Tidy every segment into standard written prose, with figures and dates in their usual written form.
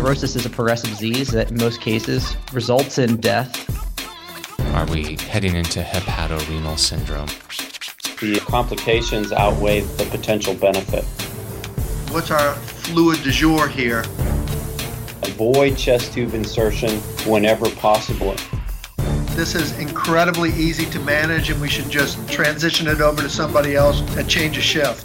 Cirrhosis is a progressive disease that in most cases results in death. Are we heading into hepatorenal syndrome? The complications outweigh the potential benefit. What's our fluid du jour here? Avoid chest tube insertion whenever possible. This is incredibly easy to manage, and we should just transition it over to somebody else and change a shift.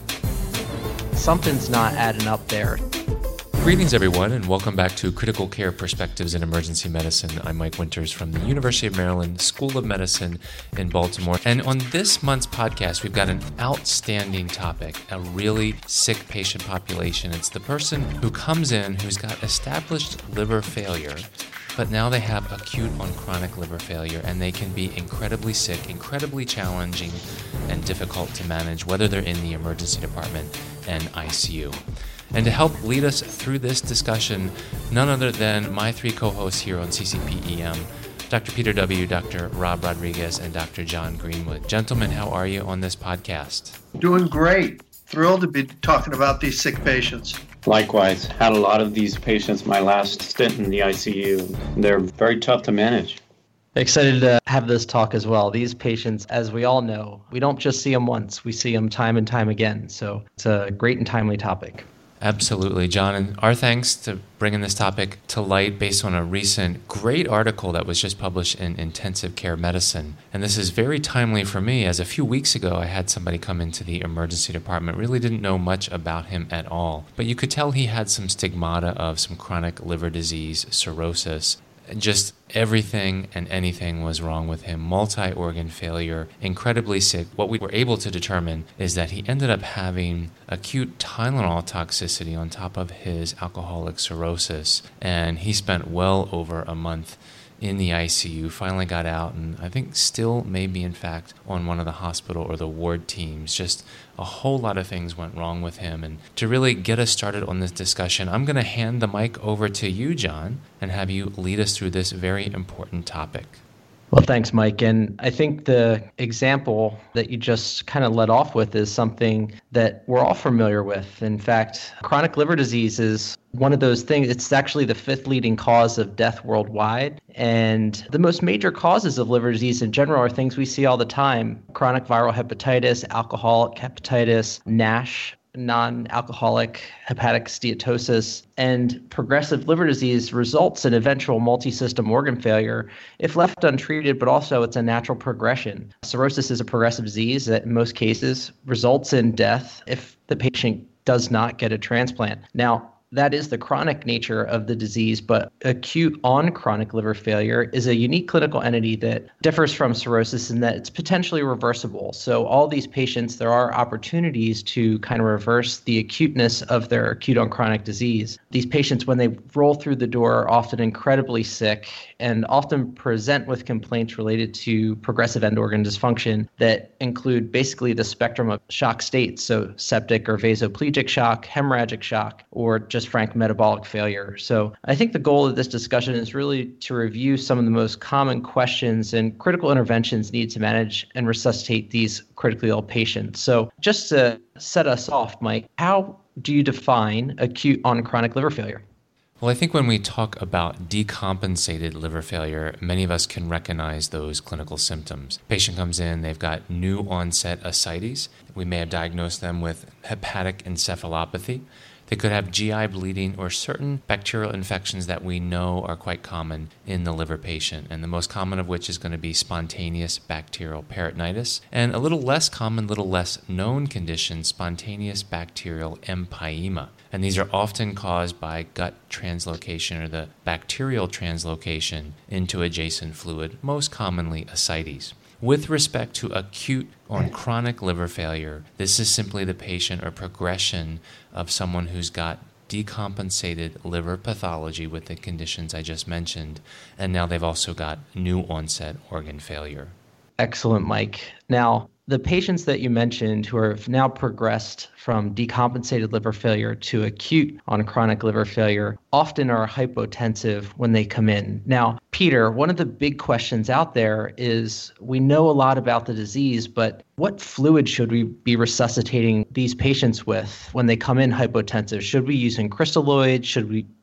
Something's not adding up there. Greetings, everyone, and welcome back to Critical Care Perspectives in Emergency Medicine. I'm Mike Winters from the University of Maryland School of Medicine in Baltimore. And on this month's podcast, we've got an outstanding topic, a really sick patient population. It's the person who comes in who's got established liver failure, but now they have acute on chronic liver failure, and they can be incredibly sick, incredibly challenging, and difficult to manage, whether they're in the emergency department and ICU. And to help lead us through this discussion, none other than my three co-hosts here on CCPEM, Dr. Peter W., Dr. Rob Rodriguez, and Dr. John Greenwood. Gentlemen, how are you on this podcast? Doing great. Thrilled to be talking about these sick patients. Likewise, had a lot of these patients my last stint in the ICU. They're very tough to manage. Excited to have this talk as well. These patients, as we all know, we don't just see them once, we see them time and time again. So it's a great and timely topic. Absolutely, John. And our thanks to bringing this topic to light based on a recent great article that was just published in Intensive Care Medicine. And this is very timely for me, as a few weeks ago I had somebody come into the emergency department, really didn't know much about him at all. But you could tell he had some stigmata of some chronic liver disease, cirrhosis. Just everything and anything was wrong with him. Multi-organ failure, incredibly sick. What we were able to determine is that he ended up having acute Tylenol toxicity on top of his alcoholic cirrhosis. And he spent well over a month in the ICU, finally got out, and I think still may be, in fact, on one of the hospital or the ward teams. Just a whole lot of things went wrong with him. And to really get us started on this discussion, I'm going to hand the mic over to you, John, and have you lead us through this very important topic. Well, thanks, Mike. And I think the example that you just kind of led off with is something that we're all familiar with. In fact, chronic liver disease is one of those things. It's actually the fifth leading cause of death worldwide. And the most major causes of liver disease in general are things we see all the time: chronic viral hepatitis, alcoholic hepatitis, NASH, non-alcoholic hepatic steatosis, and progressive liver disease results in eventual multi-system organ failure if left untreated, but also it's a natural progression. Cirrhosis is a progressive disease that in most cases results in death if the patient does not get a transplant. Now, that is the chronic nature of the disease, but acute on chronic liver failure is a unique clinical entity that differs from cirrhosis in that it's potentially reversible. So all these patients, there are opportunities to kind of reverse the acuteness of their acute on chronic disease. These patients, when they roll through the door, are often incredibly sick and often present with complaints related to progressive end organ dysfunction that include basically the spectrum of shock states, so septic or vasoplegic shock, hemorrhagic shock, or just frank metabolic failure. So I think the goal of this discussion is really to review some of the most common questions and critical interventions needed to manage and resuscitate these critically ill patients. So just to set us off, Mike, how do you define acute on chronic liver failure? Well, I think when we talk about decompensated liver failure, many of us can recognize those clinical symptoms. Patient comes in, they've got new onset ascites. We may have diagnosed them with hepatic encephalopathy. They could have GI bleeding or certain bacterial infections that we know are quite common in the liver patient, and the most common of which is going to be spontaneous bacterial peritonitis, and a little less common, little less known condition, spontaneous bacterial empyema. And these are often caused by gut translocation or the bacterial translocation into adjacent fluid, most commonly ascites. With respect to acute on chronic liver failure, this is simply the patient or progression of someone who's got decompensated liver pathology with the conditions I just mentioned, and now they've also got new onset organ failure. Excellent, Mike. Now, the patients that you mentioned who have now progressed from decompensated liver failure to acute on chronic liver failure often are hypotensive when they come in. Now, Peter, one of the big questions out there is we know a lot about the disease, but what fluid should we be resuscitating these patients with when they come in hypotensive? Should we be using crystalloids? Should we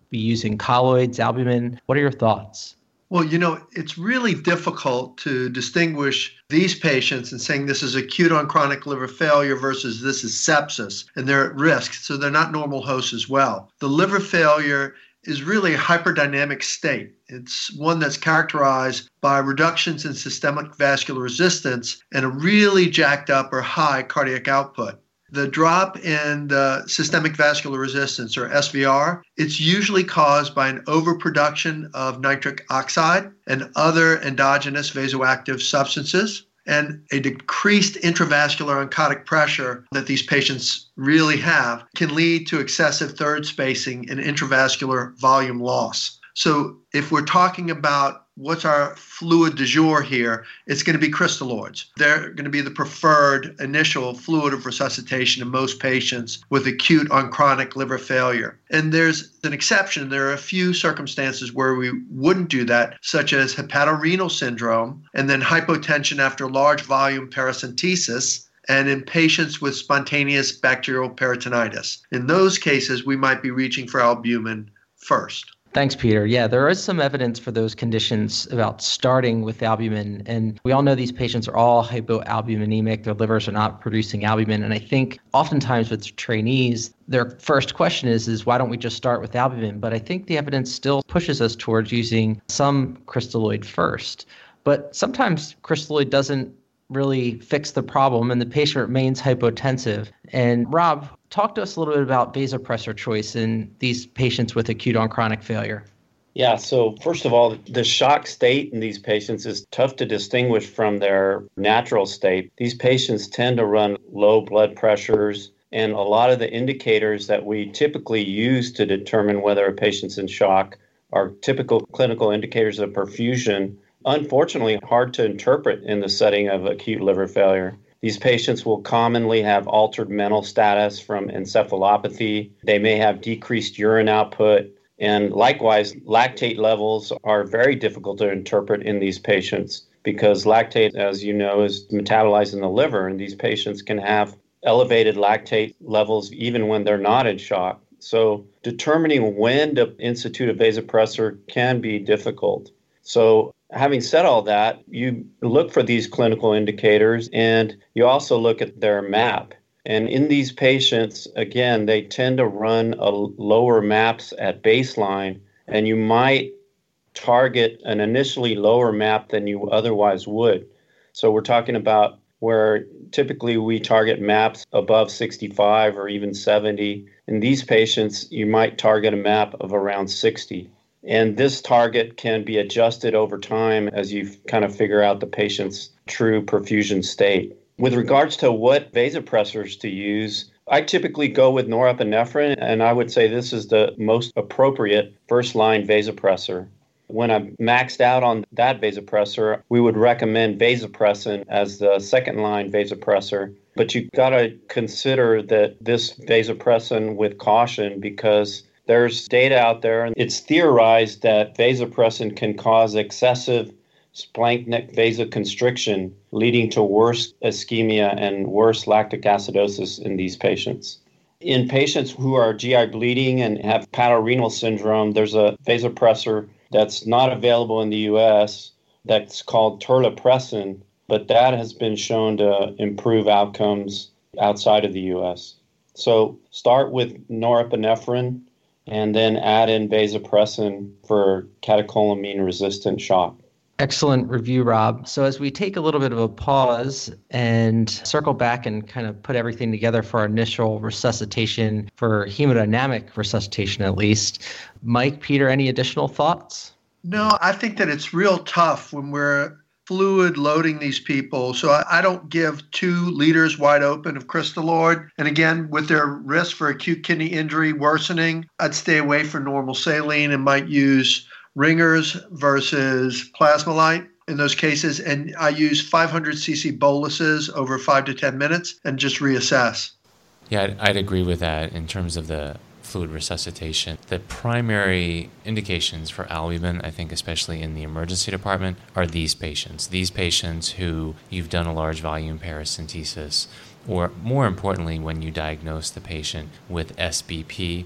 be using colloids, albumin? What are your thoughts? Well, it's really difficult to distinguish these patients and saying this is acute on chronic liver failure versus this is sepsis, and they're at risk, so they're not normal hosts as well. The liver failure is really a hyperdynamic state. It's one that's characterized by reductions in systemic vascular resistance and a really jacked up or high cardiac output. The drop in the systemic vascular resistance, or SVR, it's usually caused by an overproduction of nitric oxide and other endogenous vasoactive substances, and a decreased intravascular oncotic pressure that these patients really have can lead to excessive third spacing and intravascular volume loss. So if we're talking about what's our fluid du jour here, it's going to be crystalloids. They're going to be the preferred initial fluid of resuscitation in most patients with acute on chronic liver failure. And there's an exception. There are a few circumstances where we wouldn't do that, such as hepatorenal syndrome and then hypotension after large volume paracentesis, and in patients with spontaneous bacterial peritonitis. In those cases, we might be reaching for albumin first. Thanks, Peter. Yeah, there is some evidence for those conditions about starting with albumin. And we all know these patients are all hypoalbuminemic. Their livers are not producing albumin. And I think oftentimes with trainees, their first question is why don't we just start with albumin? But I think the evidence still pushes us towards using some crystalloid first. But sometimes crystalloid doesn't really fix the problem and the patient remains hypotensive. And Rob, talk to us a little bit about vasopressor choice in these patients with acute on chronic failure. Yeah, so first of all, the shock state in these patients is tough to distinguish from their natural state. These patients tend to run low blood pressures, and a lot of the indicators that we typically use to determine whether a patient's in shock are typical clinical indicators of perfusion, unfortunately hard to interpret in the setting of acute liver failure. These patients will commonly have altered mental status from encephalopathy. They may have decreased urine output. And likewise, lactate levels are very difficult to interpret in these patients because lactate, as you know, is metabolized in the liver. And these patients can have elevated lactate levels even when they're not in shock. So determining when to institute a vasopressor can be difficult. So having said all that, you look for these clinical indicators and you also look at their MAP. And in these patients, again, they tend to run a lower MAPs at baseline, and you might target an initially lower MAP than you otherwise would. So we're talking about where typically we target MAPs above 65 or even 70. In these patients, you might target a MAP of around 60. And this target can be adjusted over time as you kind of figure out the patient's true perfusion state. With regards to what vasopressors to use, I typically go with norepinephrine, and I would say this is the most appropriate first-line vasopressor. When I'm maxed out on that vasopressor, we would recommend vasopressin as the second-line vasopressor. But you've got to consider that this vasopressin with caution because there's data out there, and it's theorized that vasopressin can cause excessive splanchnic vasoconstriction, leading to worse ischemia and worse lactic acidosis in these patients. In patients who are GI bleeding and have hepatorenal syndrome, there's a vasopressor that's not available in the U.S. that's called terlipressin, but that has been shown to improve outcomes outside of the U.S. So start with norepinephrine and then add in vasopressin for catecholamine-resistant shock. Excellent review, Rob. So as we take a little bit of a pause and circle back and kind of put everything together for our initial resuscitation, for hemodynamic resuscitation at least, Mike, Peter, any additional thoughts? No, I think that it's real tough when we're fluid loading these people. So I don't give 2 liters wide open of crystalloid. And again, with their risk for acute kidney injury worsening, I'd stay away from normal saline and might use ringers versus Plasma-Lyte in those cases. And I use 500 cc boluses over 5 to 10 minutes and just reassess. Yeah, I'd agree with that in terms of the fluid resuscitation. The primary indications for albumin, I think especially in the emergency department, are these patients who you've done a large volume paracentesis, or more importantly, when you diagnose the patient with SBP,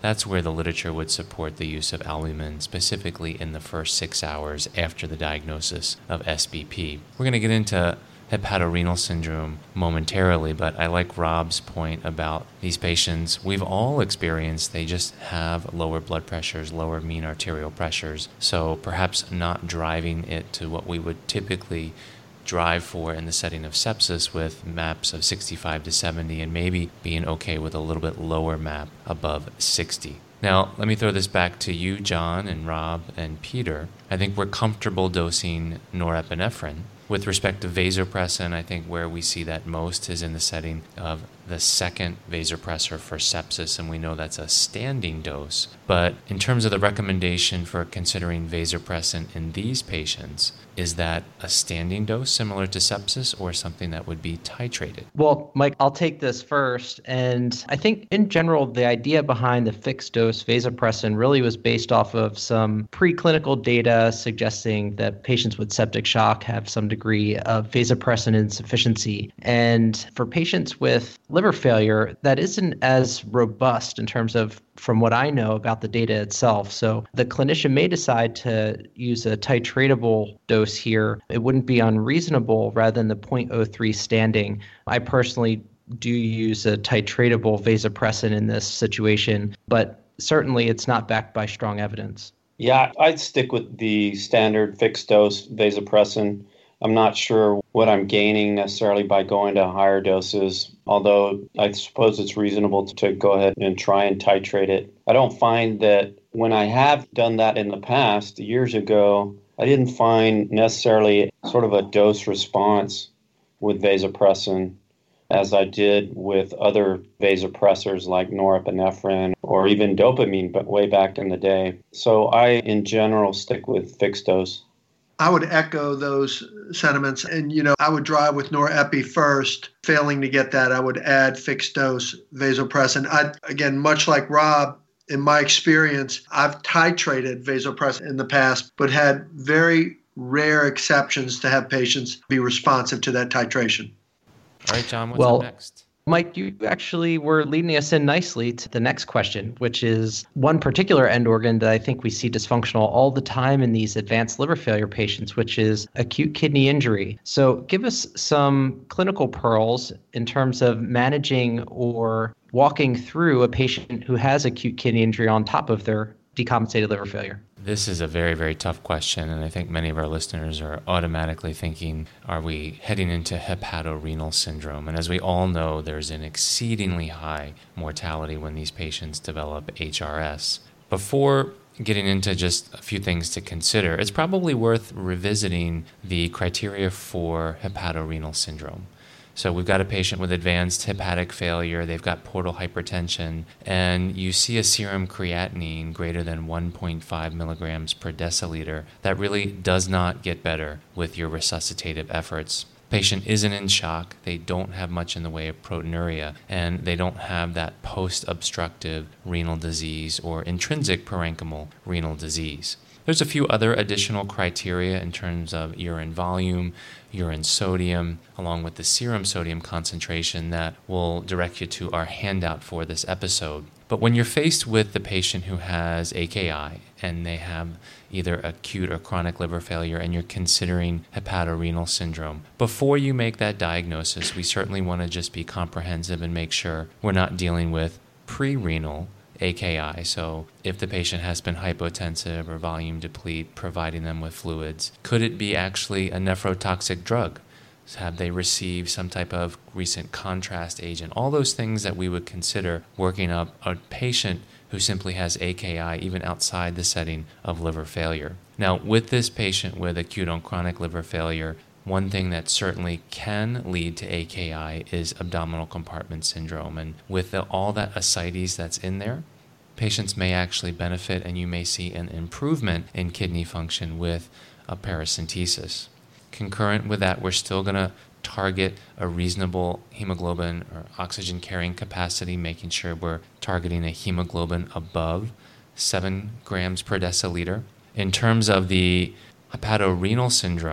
that's where the literature would support the use of albumin, specifically in the first 6 hours after the diagnosis of SBP. We're going to get into hepatorenal syndrome momentarily, but I like Rob's point about these patients. We've all experienced they just have lower blood pressures, lower mean arterial pressures, so perhaps not driving it to what we would typically drive for in the setting of sepsis with MAPs of 65 to 70 and maybe being okay with a little bit lower MAP above 60. Now, let me throw this back to you, John and Rob and Peter. I think we're comfortable dosing norepinephrine. With respect to vasopressin, I think where we see that most is in the setting of the second vasopressor for sepsis, and we know that's a standing dose. But in terms of the recommendation for considering vasopressin in these patients, is that a standing dose similar to sepsis or something that would be titrated? Well, Mike, I'll take this first. And I think in general, the idea behind the fixed dose vasopressin really was based off of some preclinical data suggesting that patients with septic shock have some degree of vasopressin insufficiency. And for patients with liver failure, that isn't as robust in terms of from what I know about the data itself. So the clinician may decide to use a titratable dose here. It wouldn't be unreasonable rather than the 0.03 standing. I personally do use a titratable vasopressin in this situation, but certainly it's not backed by strong evidence. Yeah, I'd stick with the standard fixed dose vasopressin. I'm not sure what I'm gaining necessarily by going to higher doses, although I suppose it's reasonable to go ahead and try and titrate it. I don't find that when I have done that in the past, years ago, I didn't find necessarily sort of a dose response with vasopressin as I did with other vasopressors like norepinephrine or even dopamine, but way back in the day. So I, in general, stick with fixed dose. I would echo those sentiments. And, I would drive with norepi first. Failing to get that, I would add fixed dose vasopressin. Again, much like Rob, in my experience, I've titrated vasopressin in the past, but had very rare exceptions to have patients be responsive to that titration. All right, John, what's up next? Mike, you actually were leading us in nicely to the next question, which is one particular end organ that I think we see dysfunctional all the time in these advanced liver failure patients, which is acute kidney injury. So give us some clinical pearls in terms of managing or walking through a patient who has acute kidney injury on top of their decompensated liver failure. This is a very, very tough question, and I think many of our listeners are automatically thinking, are we heading into hepatorenal syndrome? And as we all know, there's an exceedingly high mortality when these patients develop HRS. Before getting into just a few things to consider, it's probably worth revisiting the criteria for hepatorenal syndrome. So we've got a patient with advanced hepatic failure, they've got portal hypertension, and you see a serum creatinine greater than 1.5 milligrams per deciliter. That really does not get better with your resuscitative efforts. Patient isn't in shock, they don't have much in the way of proteinuria, and they don't have that post-obstructive renal disease or intrinsic parenchymal renal disease. There's a few other additional criteria in terms of urine volume, urine sodium, along with the serum sodium concentration that will direct you to our handout for this episode. But when you're faced with the patient who has AKI and they have either acute or chronic liver failure and you're considering hepatorenal syndrome, before you make that diagnosis, we certainly want to just be comprehensive and make sure we're not dealing with pre-renal AKI. So if the patient has been hypotensive or volume deplete, providing them with fluids, could it be actually a nephrotoxic drug? Have they received some type of recent contrast agent? All those things that we would consider working up a patient who simply has AKI even outside the setting of liver failure. Now, with this patient with acute on chronic liver failure, one thing that certainly can lead to AKI is abdominal compartment syndrome. And with all that ascites that's in there, patients may actually benefit and you may see an improvement in kidney function with a paracentesis. Concurrent with that, we're still going to target a reasonable hemoglobin or oxygen carrying capacity, making sure we're targeting a hemoglobin above 7 grams per deciliter. In terms of the hepatorenal syndrome,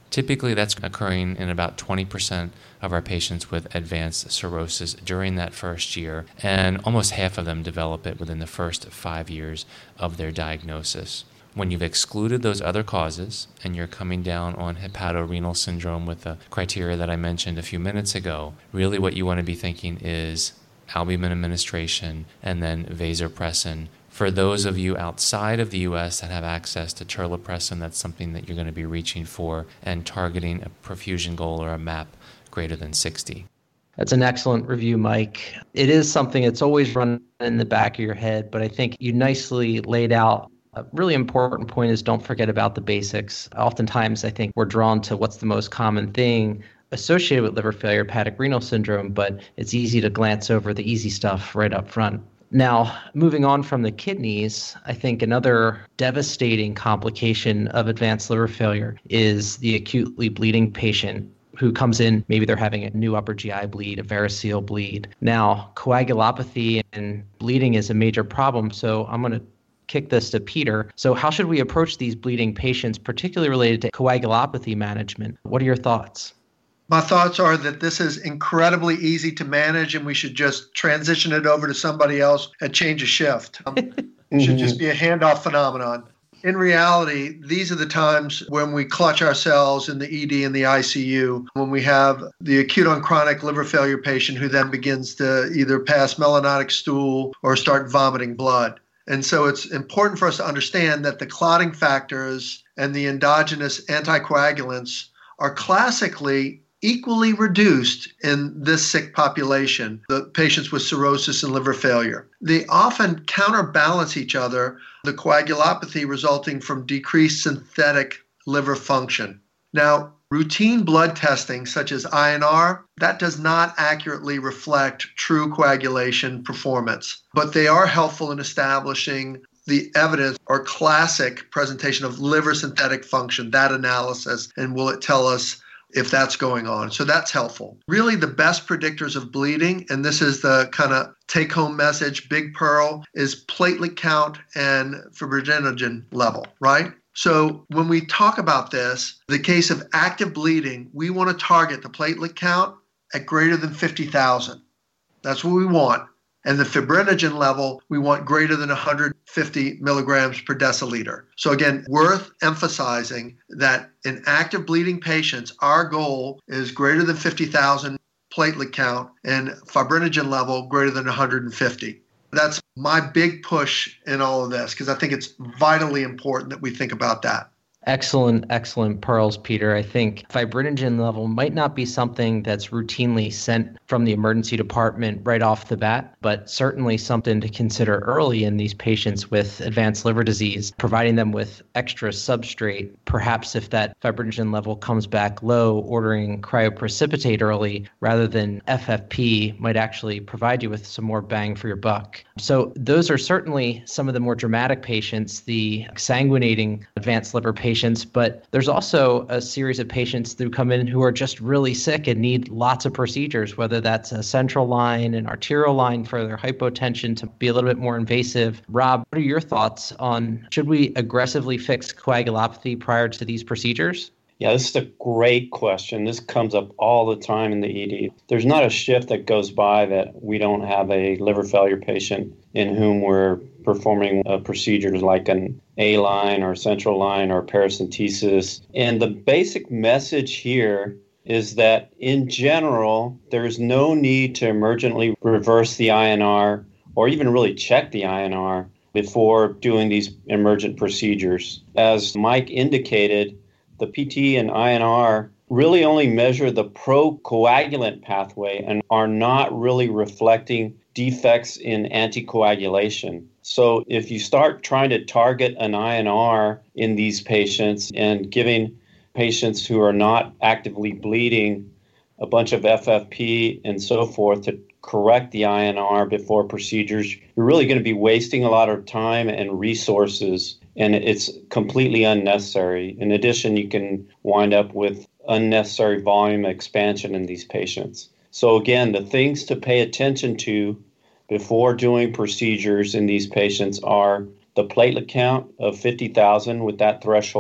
Typically, that's occurring in about 20% of our patients with advanced cirrhosis during that first year, and almost half of them develop it within the first 5 years of their diagnosis. When you've excluded those other causes and you're coming down on hepatorenal syndrome with the criteria that I mentioned a few minutes ago, really what you want to be thinking is albumin administration and then vasopressin. For those of you outside of the U.S. that have access to terlipressin, that's something that you're going to be reaching for and targeting a perfusion goal or a MAP greater than 60. That's an excellent review, Mike. It is something that's always run in the back of your head, but I think you nicely laid out a really important point is don't forget about the basics. Oftentimes, I think we're drawn to what's the most common thing associated with liver failure, hepatic renal syndrome, but it's easy to glance over the easy stuff right up front. Now, moving on from the kidneys, I think another devastating complication of advanced liver failure is the acutely bleeding patient who comes in, maybe they're having a new upper GI bleed, a variceal bleed. Now, coagulopathy and bleeding is a major problem, so I'm going to kick this to Peter. So how should we approach these bleeding patients, particularly related to coagulopathy management? What are your thoughts? My thoughts are that this is incredibly easy to manage and we should just transition it over to somebody else and change a shift. It should just be a handoff phenomenon. In reality, these are the times when we clutch ourselves in the ED and the ICU, when we have the acute on chronic liver failure patient who then begins to either pass melanotic stool or start vomiting blood. And so it's important for us to understand that the clotting factors and the endogenous anticoagulants are classically equally reduced in this sick population, the patients with cirrhosis and liver failure. They often counterbalance each other, the coagulopathy resulting from decreased synthetic liver function. Now, routine blood testing such as INR, that does not accurately reflect true coagulation performance, but they are helpful in establishing the evidence or classic presentation of liver synthetic function, that analysis, and will it tell us if that's going on. So that's helpful. Really the best predictors of bleeding, and this is the kind of take-home message, big pearl, is platelet count and fibrinogen level, right? So when we talk about this, the case of active bleeding, we want to target the platelet count at greater than 50,000. That's what we want. And the fibrinogen level, we want greater than 150 milligrams per deciliter. So again, worth emphasizing that in active bleeding patients, our goal is greater than 50,000 platelet count and fibrinogen level greater than 150. That's my big push in all of this because I think it's vitally important that we think about that. Excellent pearls, Peter. I think fibrinogen level might not be something that's routinely sent from the emergency department right off the bat, but certainly something to consider early in these patients with advanced liver disease, providing them with extra substrate. Perhaps if that fibrinogen level comes back low, ordering cryoprecipitate early rather than FFP might actually provide you with some more bang for your buck. So those are certainly some of the more dramatic patients, the exsanguinating advanced liver patients, but there's also a series of patients who come in who are just really sick and need lots of procedures, whether that's a central line, an arterial line for their hypotension to be a little bit more invasive. Rob, what are your thoughts on should we aggressively fix coagulopathy prior to these procedures? Yeah, this is a great question. This comes up all the time in the ED. There's not a shift that goes by that we don't have a liver failure patient in whom we're performing procedures like an A-line or central line or paracentesis. And the basic message here is that in general, there's no need to emergently reverse the INR or even really check the INR before doing these emergent procedures. As Mike indicated, the PT and INR really only measure the procoagulant pathway and are not really reflecting defects in anticoagulation. So if you start trying to target an INR in these patients and giving patients who are not actively bleeding a bunch of FFP and so forth to correct the INR before procedures, you're really going to be wasting a lot of time and resources, and it's completely unnecessary. In addition, you can wind up with unnecessary volume expansion in these patients. So again, the things to pay attention to before doing procedures in these patients are the platelet count of 50,000 with that threshold,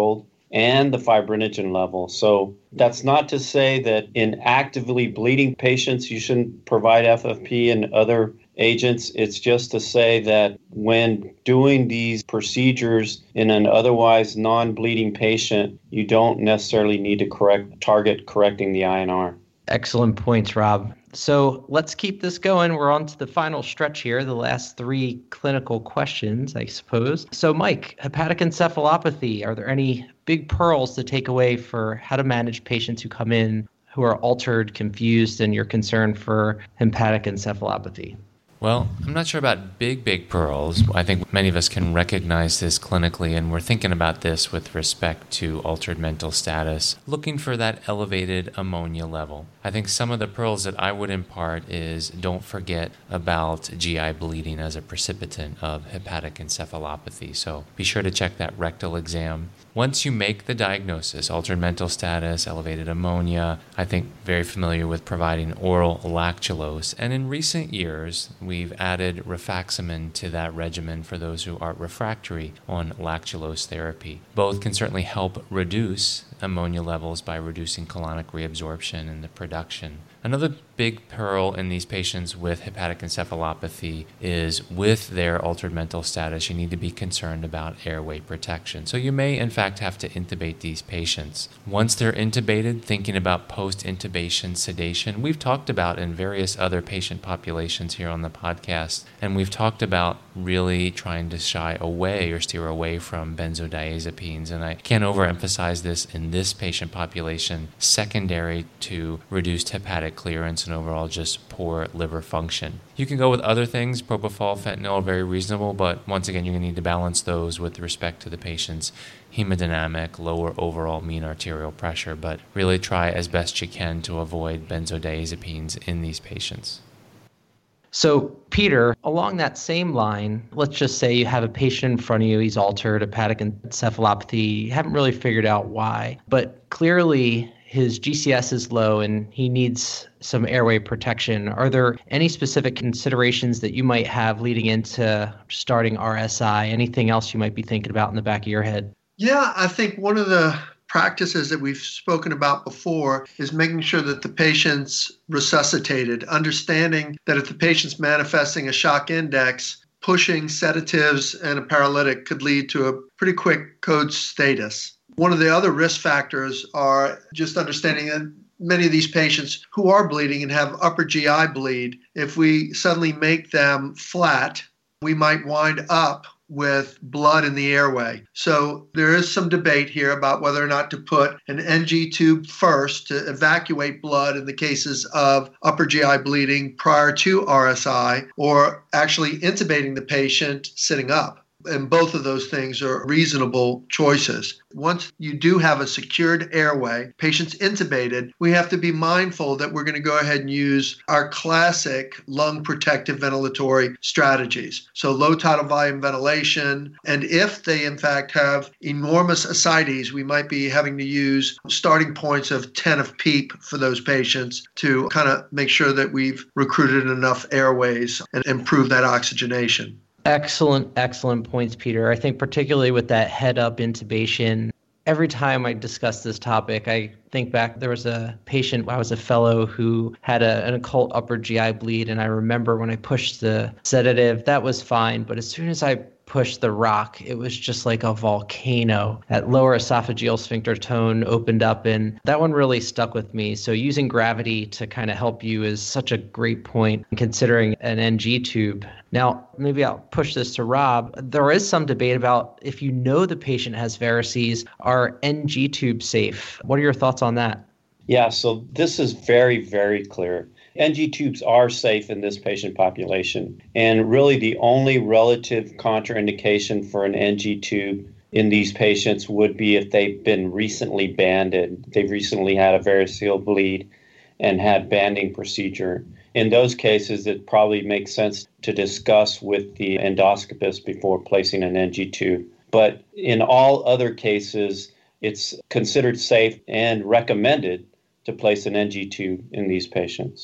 and the fibrinogen level. So that's not to say that in actively bleeding patients you shouldn't provide FFP and other agents. It's just to say that when doing these procedures in an otherwise non-bleeding patient, you don't necessarily need to target correcting the INR. Excellent points, Rob. So let's keep this going. We're on to the final stretch here, the last 3 clinical questions, I suppose. So Mike, hepatic encephalopathy, are there any big pearls to take away for how to manage patients who come in who are altered, confused, and you're concerned for hepatic encephalopathy? Well, I'm not sure about big pearls. I think many of us can recognize this clinically, and we're thinking about this with respect to altered mental status, looking for that elevated ammonia level. I think some of the pearls that I would impart is don't forget about GI bleeding as a precipitant of hepatic encephalopathy. So be sure to check that rectal exam. Once you make the diagnosis, altered mental status, elevated ammonia, I think very familiar with providing oral lactulose. And in recent years, we've added rifaximin to that regimen for those who are refractory on lactulose therapy. Both can certainly help reduce ammonia levels by reducing colonic reabsorption and the production. Another big pearl in these patients with hepatic encephalopathy is with their altered mental status, you need to be concerned about airway protection. So you may, in fact, have to intubate these patients. Once they're intubated, thinking about post-intubation sedation, we've talked about in various other patient populations here on the podcast, and we've talked about really trying to shy away or steer away from benzodiazepines. And I can't overemphasize this in this patient population, secondary to reduced hepatic clearance and overall just poor liver function. You can go with other things, propofol, fentanyl, very reasonable, but once again, you're going to need to balance those with respect to the patient's hemodynamic, lower overall mean arterial pressure, but really try as best you can to avoid benzodiazepines in these patients. So, Peter, along that same line, let's just say you have a patient in front of you, he's altered, hepatic encephalopathy, you haven't really figured out why, but clearly his GCS is low and he needs some airway protection. Are there any specific considerations that you might have leading into starting RSI? Anything else you might be thinking about in the back of your head? Yeah, I think one of the practices that we've spoken about before is making sure that the patient's resuscitated, understanding that if the patient's manifesting a shock index, pushing sedatives and a paralytic could lead to a pretty quick code status. One of the other risk factors are just understanding that many of these patients who are bleeding and have upper GI bleed, if we suddenly make them flat, we might wind up with blood in the airway. So there is some debate here about whether or not to put an NG tube first to evacuate blood in the cases of upper GI bleeding prior to RSI, or actually intubating the patient sitting up. And both of those things are reasonable choices. Once you do have a secured airway, patients intubated, we have to be mindful that we're going to go ahead and use our classic lung protective ventilatory strategies. So low tidal volume ventilation. And if they in fact have enormous ascites, we might be having to use starting points of 10 of PEEP for those patients to kind of make sure that we've recruited enough airways and improve that oxygenation. Excellent points, Peter. I think particularly with that head-up intubation, every time I discuss this topic, I think back, there was a patient, I was a fellow who had an occult upper GI bleed, and I remember when I pushed the sedative, that was fine, but as soon as I pushed the rock, it was just like a volcano. That lower esophageal sphincter tone opened up, and that one really stuck with me. So using gravity to kind of help you is such a great point, considering an NG tube. Now, maybe I'll push this to Rob. There is some debate about if you know the patient has varices, are NG tubes safe? What are your thoughts on that? Yeah, so this is very, very clear. NG tubes are safe in this patient population. And really the only relative contraindication for an NG tube in these patients would be if they've been recently banded. They've recently had a variceal bleed and had banding procedure. In those cases, it probably makes sense to discuss with the endoscopist before placing an NG tube. But in all other cases, it's considered safe and recommended to place an NG tube in these patients.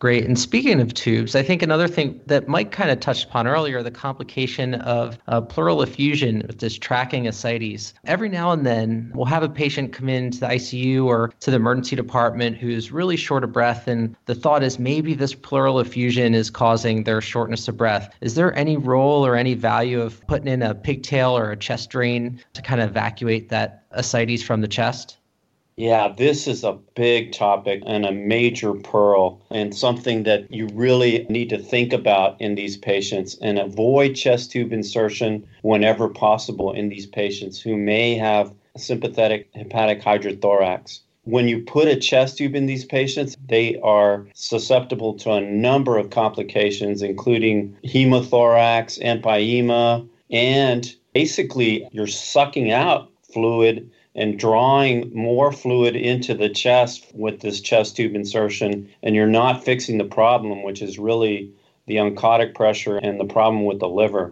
Great. And speaking of tubes, I think another thing that Mike kind of touched upon earlier, the complication of pleural effusion with this tracking ascites. Every now and then, we'll have a patient come into the ICU or to the emergency department who's really short of breath, and the thought is maybe this pleural effusion is causing their shortness of breath. Is there any role or any value of putting in a pigtail or a chest drain to kind of evacuate that ascites from the chest? Yeah, this is a big topic and a major pearl, and something that you really need to think about in these patients, and avoid chest tube insertion whenever possible in these patients who may have sympathetic hepatic hydrothorax. When you put a chest tube in these patients, they are susceptible to a number of complications, including hemothorax, empyema, and basically you're sucking out fluid and drawing more fluid into the chest with this chest tube insertion, and you're not fixing the problem, which is really the oncotic pressure and the problem with the liver.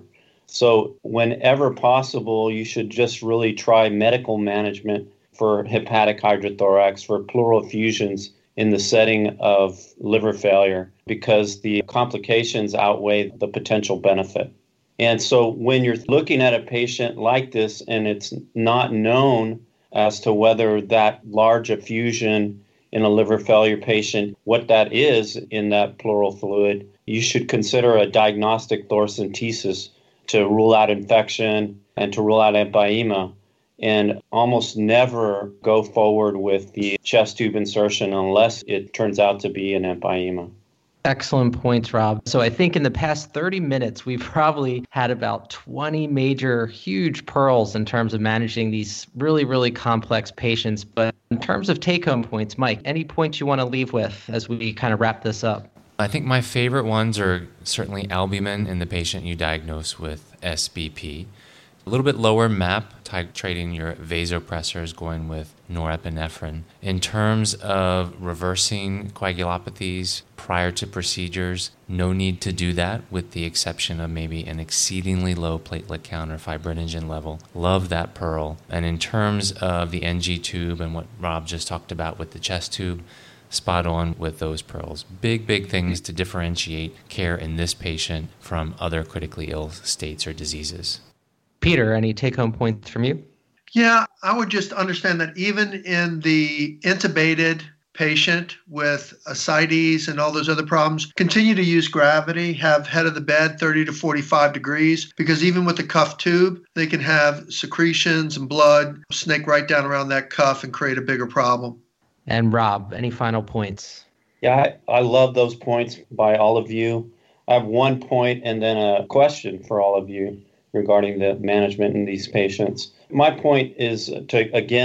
So whenever possible, you should just really try medical management for hepatic hydrothorax, for pleural effusions in the setting of liver failure, because the complications outweigh the potential benefit. And so when you're looking at a patient like this and it's not known as to whether that large effusion in a liver failure patient, what that is in that pleural fluid, you should consider a diagnostic thoracentesis to rule out infection and to rule out empyema, and almost never go forward with the chest tube insertion unless it turns out to be an empyema. Excellent points, Rob. So I think in the past 30 minutes, we've probably had about 20 major, huge pearls in terms of managing these really, really complex patients. But in terms of take-home points, Mike, any points you want to leave with as we kind of wrap this up? I think my favorite ones are certainly albumin in the patient you diagnose with SBP. A little bit lower MAP, titrating your vasopressors, going with norepinephrine. In terms of reversing coagulopathies prior to procedures, no need to do that, with the exception of maybe an exceedingly low platelet count or fibrinogen level. Love that pearl. And in terms of the NG tube and what Rob just talked about with the chest tube, spot on with those pearls. Big, big things to differentiate care in this patient from other critically ill states or diseases. Peter, any take-home points from you? Yeah, I would just understand that even in the intubated patient with ascites and all those other problems, continue to use gravity, have head of the bed 30 to 45 degrees, because even with the cuff tube, they can have secretions and blood snake right down around that cuff and create a bigger problem. And Rob, any final points? Yeah, I love those points by all of you. I have one point and then a question for all of you regarding the management in these patients. My point is to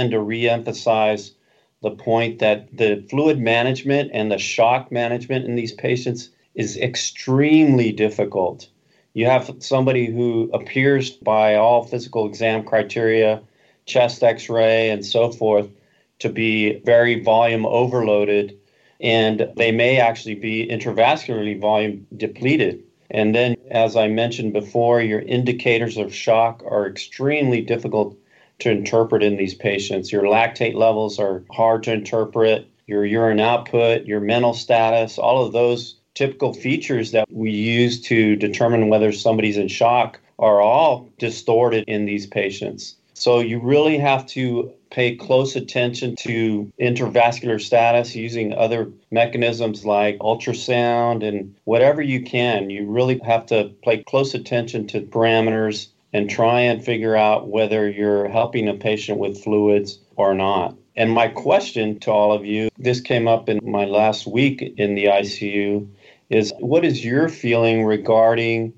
reemphasize the point that the fluid management and the shock management in these patients is extremely difficult. You have somebody who appears by all physical exam criteria, chest x-ray and so forth, to be very volume overloaded, and they may actually be intravascularly volume depleted. And then, as I mentioned before, your indicators of shock are extremely difficult to interpret in these patients. Your lactate levels are hard to interpret, your urine output, your mental status, all of those typical features that we use to determine whether somebody's in shock are all distorted in these patients. So you really have to pay close attention to intravascular status using other mechanisms like ultrasound and whatever you can. You really have to pay close attention to parameters and try and figure out whether you're helping a patient with fluids or not. And my question to all of you, this came up in my last week in the ICU, is what is your feeling regarding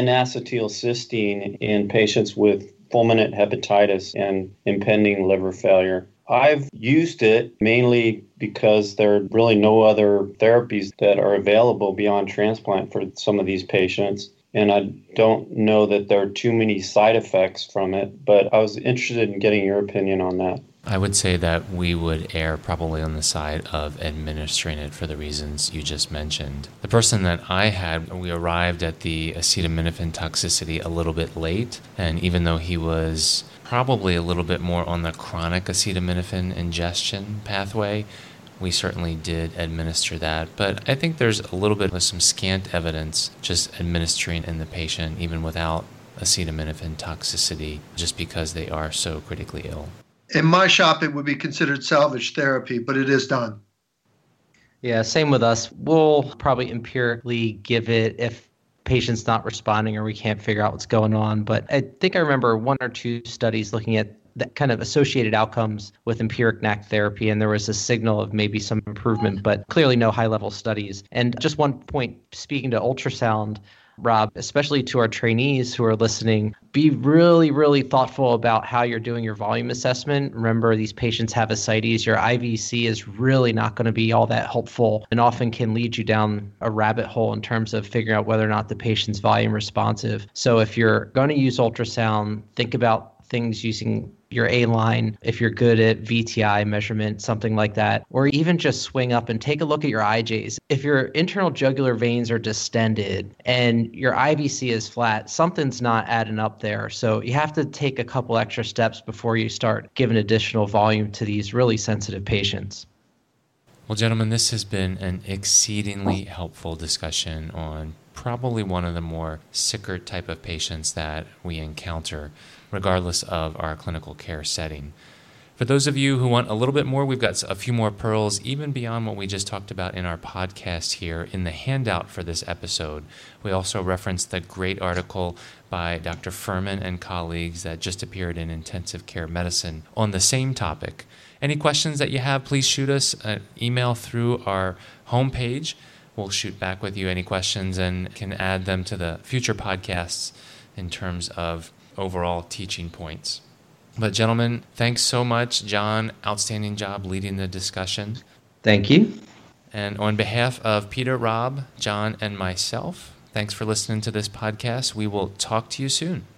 N-acetylcysteine in patients with fulminant hepatitis and impending liver failure? I've used it mainly because there are really no other therapies that are available beyond transplant for some of these patients. And I don't know that there are too many side effects from it, but I was interested in getting your opinion on that. I would say that we would err probably on the side of administering it for the reasons you just mentioned. The person that I had, we arrived at the acetaminophen toxicity a little bit late, and even though he was probably a little bit more on the chronic acetaminophen ingestion pathway, we certainly did administer that. But I think there's a little bit of some scant evidence just administering in the patient, even without acetaminophen toxicity, just because they are so critically ill. In my shop, it would be considered salvage therapy, but it is done. Yeah, same with us. We'll probably empirically give it if patient's not responding or we can't figure out what's going on. But I think I remember 1 or 2 studies looking at that kind of associated outcomes with empiric NAC therapy, and there was a signal of maybe some improvement, but clearly no high-level studies. And just one point, speaking to ultrasound, Rob, especially to our trainees who are listening, be really, really thoughtful about how you're doing your volume assessment. Remember, these patients have ascites. Your IVC is really not going to be all that helpful and often can lead you down a rabbit hole in terms of figuring out whether or not the patient's volume responsive. So if you're going to use ultrasound, think about things using your A-line, if you're good at VTI measurement, something like that, or even just swing up and take a look at your IJs. If your internal jugular veins are distended and your IVC is flat, something's not adding up there. So you have to take a couple extra steps before you start giving additional volume to these really sensitive patients. Well, gentlemen, this has been an exceedingly helpful discussion on probably one of the more sicker type of patients that we encounter, regardless of our clinical care setting. For those of you who want a little bit more, we've got a few more pearls, even beyond what we just talked about in our podcast here in the handout for this episode. We also referenced the great article by Dr. Furman and colleagues that just appeared in Intensive Care Medicine on the same topic. Any questions that you have, please shoot us an email through our homepage. We'll shoot back with you any questions and can add them to the future podcasts in terms of overall teaching points. But gentlemen, thanks so much. John, outstanding job leading the discussion. Thank you. And on behalf of Peter, Rob, John, and myself, thanks for listening to this podcast. We will talk to you soon.